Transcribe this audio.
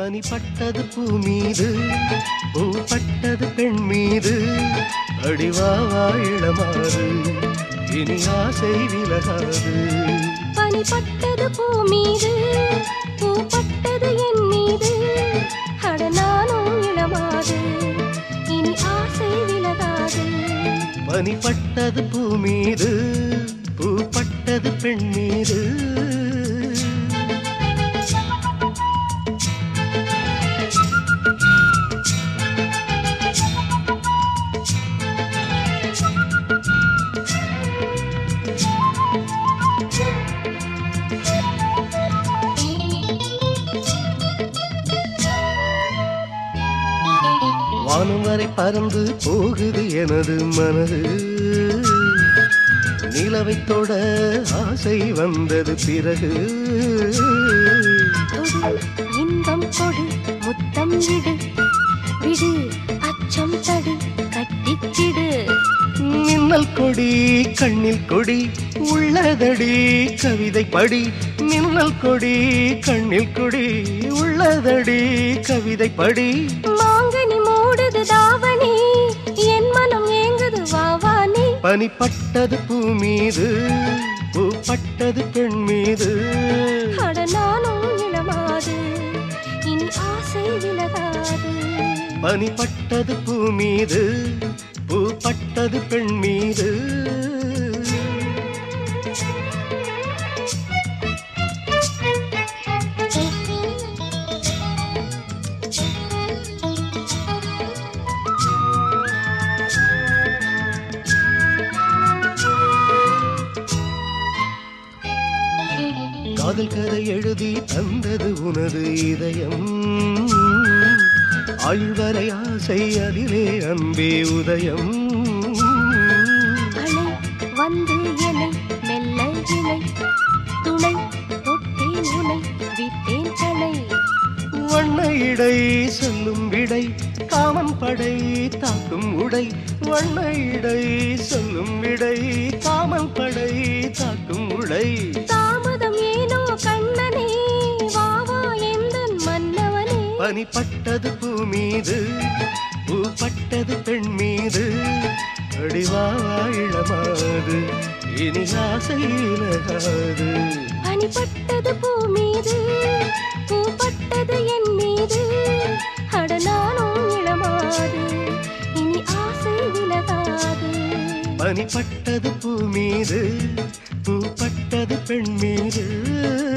பனிப்பட்டது பூ மீது, பூ பட்டது பெண் மீது, அடிவாவா இளமாறு இனி ஆசை விலகாது. பனிப்பட்டது பூ மீது, பூ பட்டது என் மீது, அட நானும் இளமாது இனி ஆசை விலகாது. பனிப்பட்டது பூ மீது, பூ பட்டது பெண் மீது. வானம் வரை பறந்து போகுது எனது மனது, நிலவைத் தொட ஆசை வந்தது பிறகு. இன்பம் கொடு முத்தம் விடு, விடு அச்சம் தடு கட்டிக்கிடு. மின்னல் கொடி கண்ணில் கொடி உள்ளதடி கவிதை படி. மின்னல் கொடி கண்ணில் கொடி உள்ளதடி கவிதை படி. மாங்கனி மூடுது தாவணி, என் மனம் ஏங்குது வாவானி. பனிப்பட்டது பூ மீது, பூ பட்டது பெண் மீது, அட நானும் இளமாது இனி ஆசை விலகாது. பனிப்பட்டது பூ மீது, பூ பட்டது பெண் மீது. காதல் கதை எழுதி தந்தது உனது இதயம், ஆழ்வரை ஆசை அதிலே அன்பே உதயம். அலை வந்து எனை மெல்ல இணை, துணை தொட்டேன் உனை விட்டேன் தலை. வண்ண இடை சொல்லும் விடை, காமன் படை தாக்கும் உடை. வண்ண இடை சொல்லும் விடை, காமன் படை தாக்கும் உடை. தாமதம் ஏனோ கண்ணனே, வாவா எந்தன் மன்னவனே. பனிப்பட்டது பூ மீது, பூ பட்டது பெண் மீது, அடிவாவா இளமாது இனி ஆசை விலகாது. பனிப்பட்டது பூ மீது, பூ பட்டது என் மீது, அட நானும் இளமாது இனி ஆசை விலகாது. பனிப்பட்டது பூ மீது, பூ பட்டது பெண் மீது.